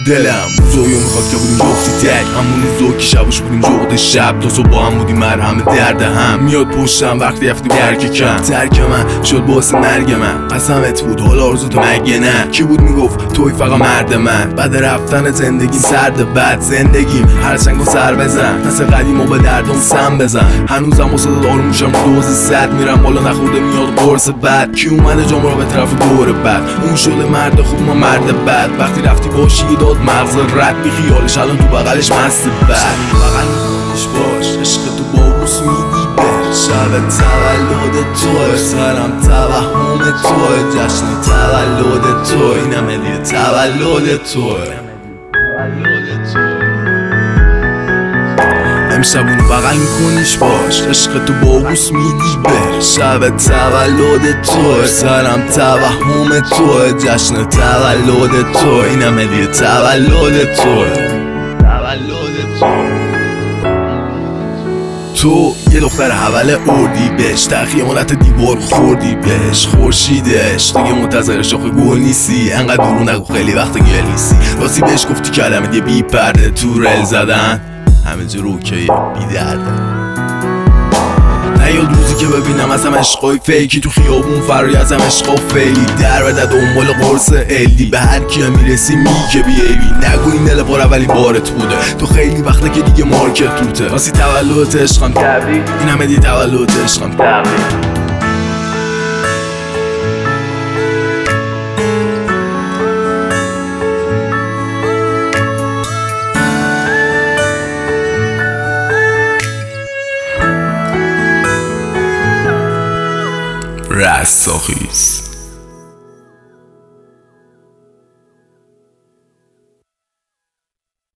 دلم روزایو میخواد که بودیم جفتی تک، همون روزو که شبش بودیم جغد شب، تا صبح با هم بودیم مرهم درد هم. میاد پشتم وقتی رفتی درک کم، ترک من شد باعث مرگ من. قسمت بود حالا آرزوت مگه نه؟ کی بود میگفت توی فقط مرد من؟ بعد رفتن زندگیم سرد بد زندگیم هرچنگو سر بزن، مثل قدیم و به دردم سم بزن. هنوزم واسه آروم میشم دوز صد، میرم بالا نخورده میاد قرص بد. کی اومده جام رو به طرف دور بد؟ اون شده مرد خوب ما مرد بد. وقتی رفتی باشی داد مغز رد، بی خیالش الان تو بغلش مست بد. بغل میکنیش باش عشق تو باوس میدی بر، شب تولد توی سرم توهم توی، جشن تولد توی، اینم هدیه تولد توی. امشب اونو بغل میکنیش باش عشق تو باوس میدی بر، شب تولد توی سرم توهم توی، جشن تولد توی، اینم هدیه تولد توی. تو یه دختر حول اردی بهش، در خیانت دیوار خوردی بهش. خورشیدش دیگه منتظر شاخ گل نیستی، انقدر درو نگو خیلی وقت گل نیستی. راستی بهش گفتی کلمه دیگه بی پرده، تو رل زدن همه جا روکیه بی درده. نیاد روزی که ببینم ازم عشقای فیکی تو خیابون فراری ازم عشقا فیلی، در بده دنبال قرص الی. به هر کیه میرسی میگه بیبی، نگو این دل بار اولین بارت بوده، تو خیلی وقته که دیگه مارکت توته. واسی تولدت عشقم تبریک، این همه دی تولدت عشقم تبریک. رستاخیز